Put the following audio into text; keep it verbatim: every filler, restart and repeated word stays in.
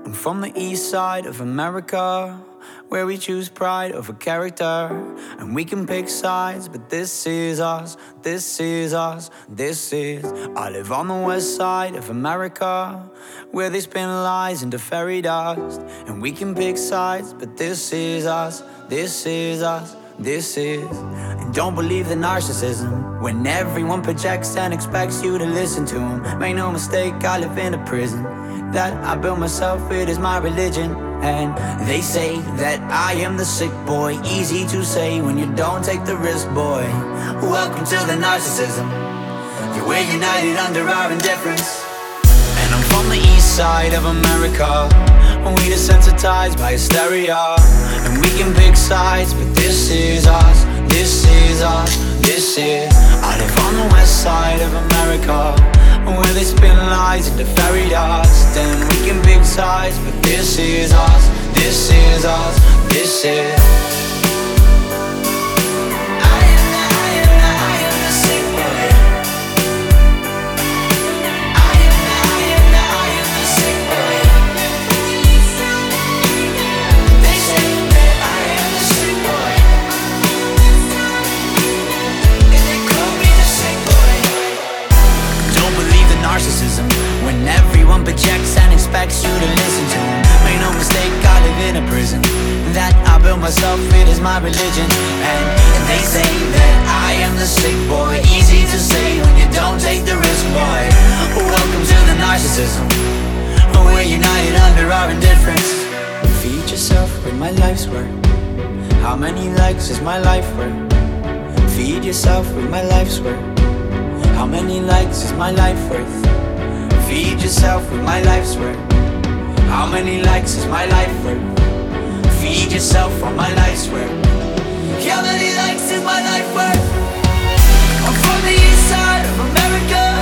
I'm from the east side of America, where we choose pride over character. And we can pick sides, but this is us, this is us, this is. I live on the west side of America, where they spin lies into fairy dust. And we can pick sides, but this is us, this is us, this is. And don't believe the narcissism, when everyone projects and expects you to listen to them. Make no mistake, I live in a prison that I built myself, it is my religion. And they say that I am the sick boy, easy to say when you don't take the risk, boy. Welcome to the narcissism, yeah, we're united under our indifference. And I'm from the east side of America, we desensitized by hysteria. And we can pick sides, but this is us, this is us, this is. I live on the west side of America, where they spin lies into fairy dust. And we can pick sides, but this is us, this is us, this is. I am the, I am the, I am the sick boy. I am the, I am the, I am the sick boy. They say that I am the sick boy, and they call me the sick boy. Don't believe the narcissism, when everyone projects and expects you to listen to them. Make no mistake, I live in a prison that I built myself, it is my religion. And they say that I am the sick boy, easy to say when you don't take the risk, boy. Welcome to the narcissism, we're united under our indifference. Feed yourself with my life's work. How many likes is my life worth? Feed yourself with my life's work. How many likes is my life worth? Feed yourself with my life's work. How many likes is my life worth? Feed yourself on my life's work. How many likes is my life worth? I'm from the east side of America,